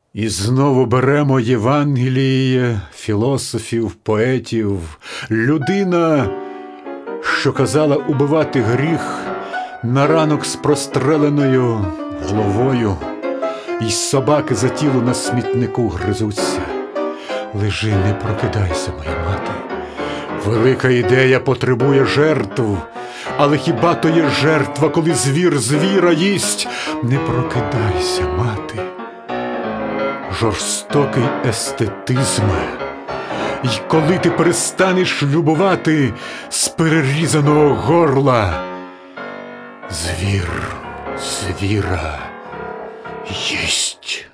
І знову беремо Євангеліє, філософів, поетів. Людина, що казала убивати гріх, на ранок з простреленою головою, і собаки за тіло на смітнику гризуться. Лежи, не прокидайся, моя мати. Велика ідея потребує жертв, але хіба то є жертва, коли звір звіра їсть? Не прокидайся, мати. Жорстокий естетизме. І коли ти перестанеш любувати з перерізаного горла, звір звіра їсть.